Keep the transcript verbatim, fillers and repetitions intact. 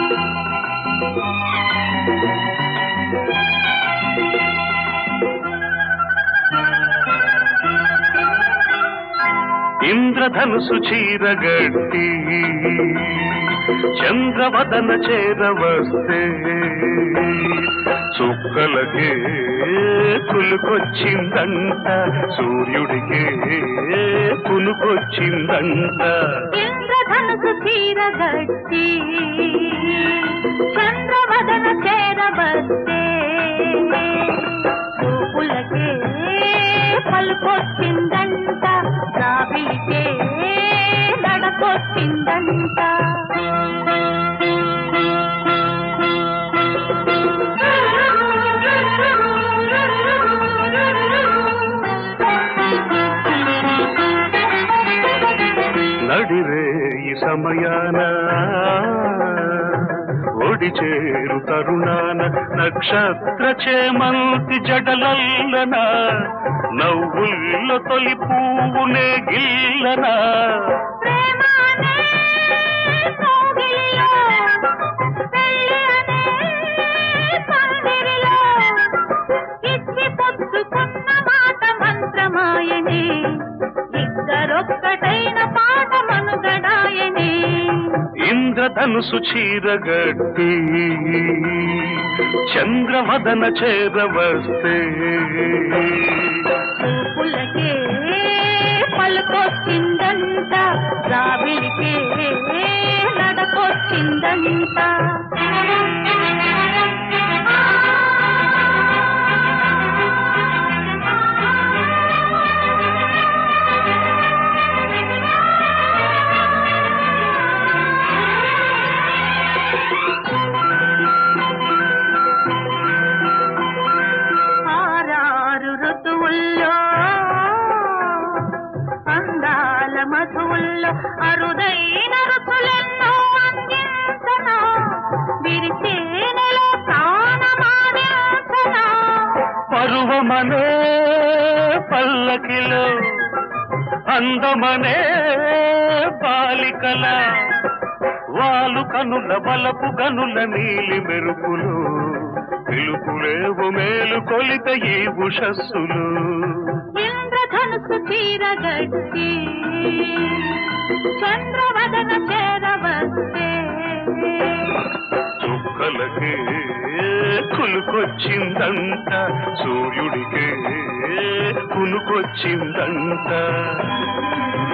ఇంద్రధనుసు చీరగట్టి చంద్రవదన చేరవస్తే చుక్కలకే కులుకొచ్చిందంట, సూర్యుడికే కునుకొచ్చిందంట. ఇంద్రధనుసు చీరగట్టి చంద్రవదన చేరవస్తే చూపులకే పలుకొచ్చిందంట, రావికే నడకొచ్చిందంట. నడిరే ఈ సమయాన ఒడి చేరు తరుణాన నక్షత్ర చేమంతి జడలల్లన నవ్వుల్లో తొలి పువ్వునే గిల్లనా. ఇంద్రధనుసు చీరగట్టి చంద్రవదన చేరవస్తే చూపులకే పలుకొచ్చిందంట, రావిలికే నడకొచ్చిందంట. ఆరారు ఋతువుల్లో అందాల మధువుల్లో అరుదైన రుచులెన్నో అందించనా, విరిచేనెలో ప్రాణమాదించనా. పరువమనే పల్లకిలో అందమనే బాలికల వాలు కనుల బలపు గనుల నీలి మెరుపులు పిలుపులేవు మేలు కొలిత ఈ ఉషస్సులు. ఇంద్రధనుసు చీరగట్టి చంద్రవదన చేరవస్తే చుక్కలకే కులుకొచ్చిందంట, సూర్యుడికే కునుకొచ్చిందంట.